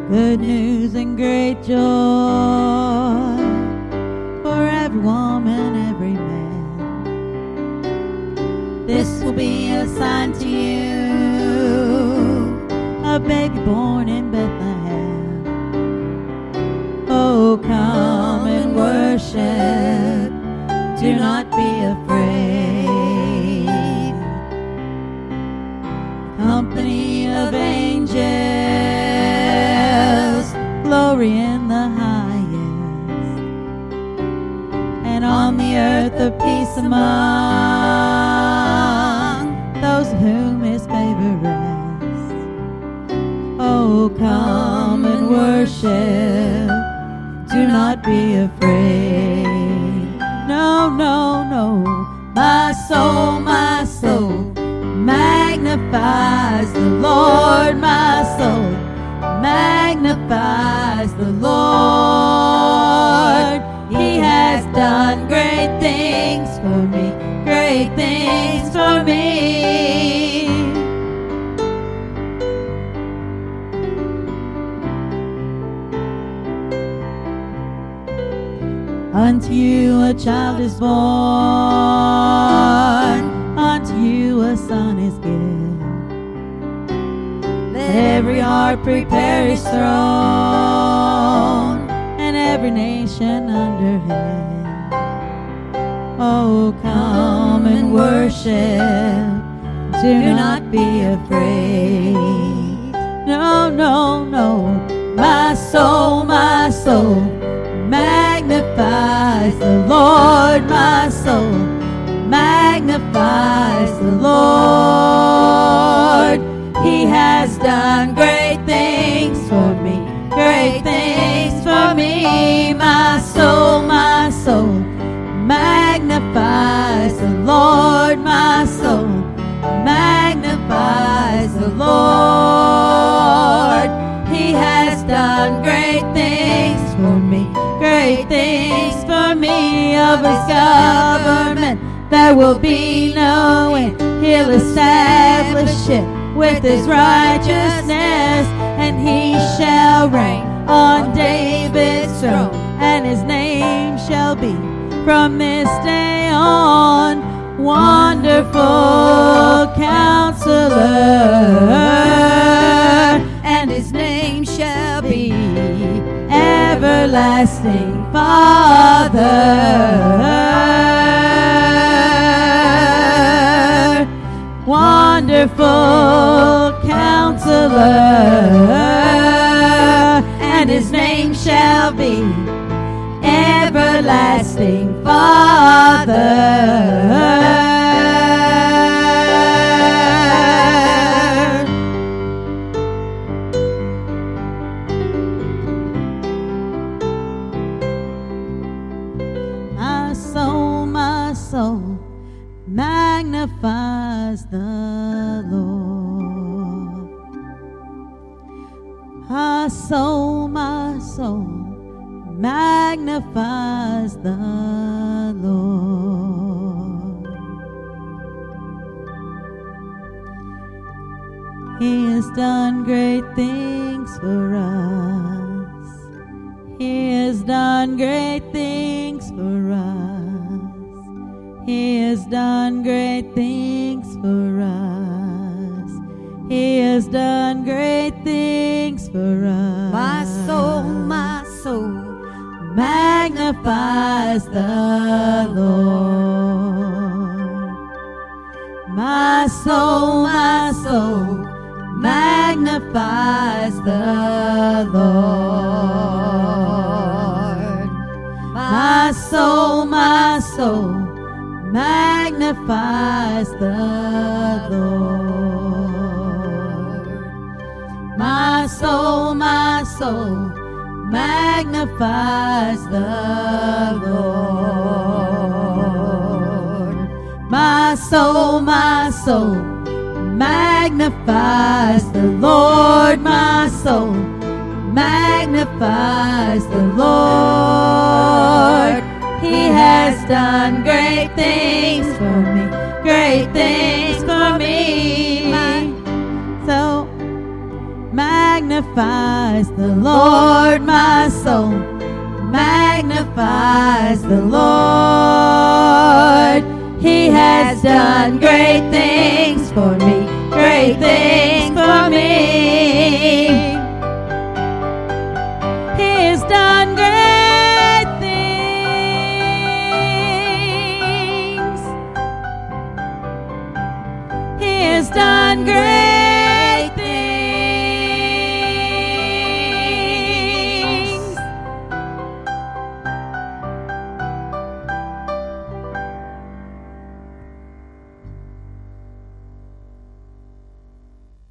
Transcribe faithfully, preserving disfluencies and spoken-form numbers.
good news and great joy for every woman, every man. This will be a sign to you, a baby born in Bethlehem. Oh, come and worship, do not be afraid. Company of angels, glory in the highest, and on the earth a peace among those of whom his favor rests. Oh, come and worship, do not be afraid. No, no, no, my soul, my soul magnifies the Lord. My soul magnifies the Lord. He has done great things for me, great things for me. Unto you a child is born, unto you a son is given. Let every heart prepare his throne, and every nation under heaven. Oh, come and worship, do not be afraid. No, no, no, my soul, my soul magnifies the Lord. My soul magnifies the Lord. He has done great things for me, great things for me. My soul, my soul magnifies the Lord. My soul magnifies the Lord. He has done great things for me, great things for me. Of his government there will be no end. He'll establish it with his righteousness, and he shall reign on David's throne, and his name shall be from this day on Wonderful Counselor, and his name shall be Everlasting Father. Wonderful Counselor, and his name shall be Everlasting Father. My soul, my soul magnifies the Lord. My soul, my soul magnifies the Lord. He has done great things for us. He has done great things for us. He has done great things for us. He has done great things for us. My soul, my soul magnifies the Lord. My soul, my soul magnifies the Lord. My soul, my soul magnifies the Lord. My soul, my soul magnifies the Lord. My soul, my soul magnifies the Lord. My soul magnifies the Lord. He has done great things for me, great things for me. My soul magnifies the Lord. My soul magnifies the Lord. He has done great things for me, great things